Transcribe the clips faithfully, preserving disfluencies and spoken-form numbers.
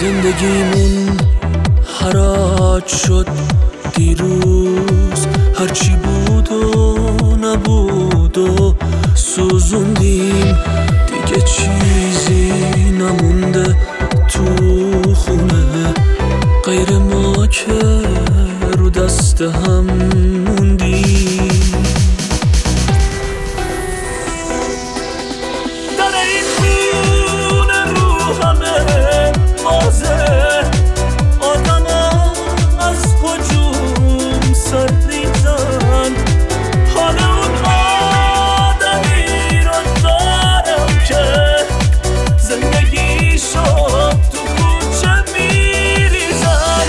زندگیمون حراج شد دیروز، هرچی بود و نبود و سوزوندیم، دیگه چیزی نمونده تو خونه غیر ما که رو دست هم موندیم. در این خونه رو همه بازه، آدم ها از هجوم سر ریزن، حال اون آدمی رو دارم که زندگی شد تو کوچه میریزن.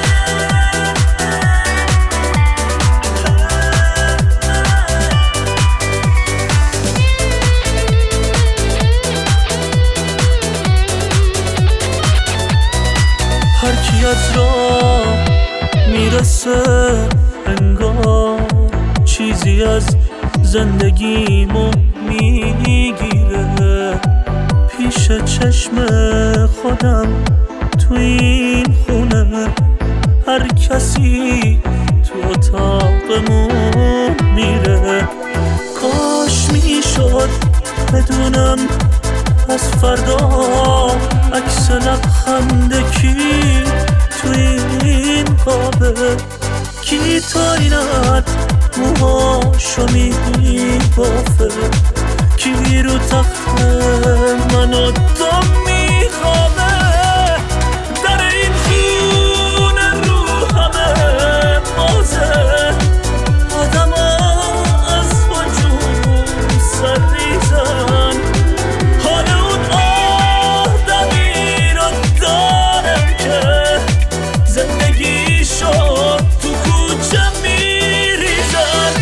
هر کی از راه میرسه انگار چیزی از زندگیمو میگیره، پیش چشم خودم تو این خونه هر کسی تو اتاقمون میره. کاش میشد بدونم از فردا عکس لبخند کی تو این قابه، کی تا اینت موهاشو میبافه، کی رو تخت من و تو میخوابه. در این خونه رو همه بازه، آدم ها از هجوم سر ریزن، حال اون آدمی رو دارم که زندگی شد تو کوچه میریزن.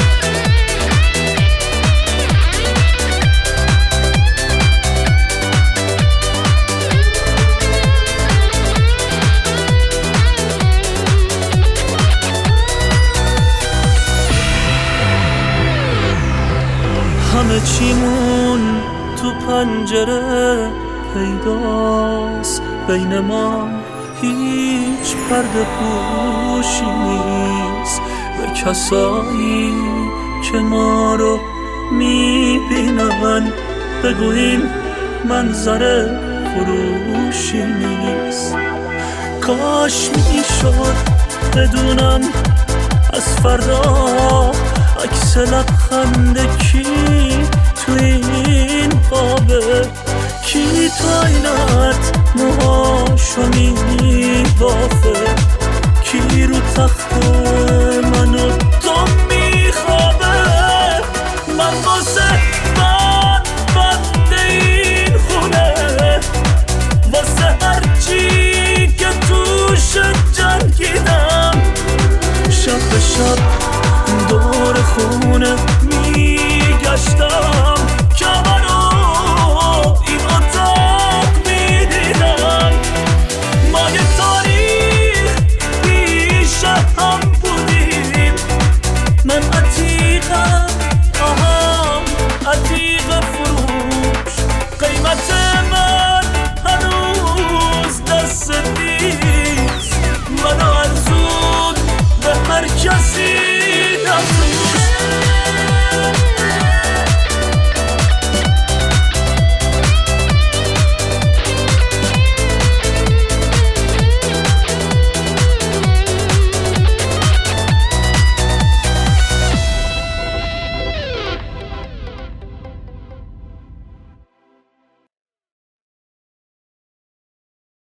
همه چیمون تو پنجره پیداست، بین ما هیچ پرده پوشی نیست، به کسایی که ما رو میبینن بگو این منظره فروشی نیست. کاش میشد بدونم از فردا عکس لبخند کی تو این قابه، کی تا اینت موهاشو میبافه، کی رو تخت من و تو میخوابه. من واسه من بنده این خونه، واسه هرچی که توش جنگیدم، شب به شب دور خونه میگشتم که منو این اتاق میدیدم. ما یه تاریخ پیش هم بودیم، من عتیقم، آها عتیقم.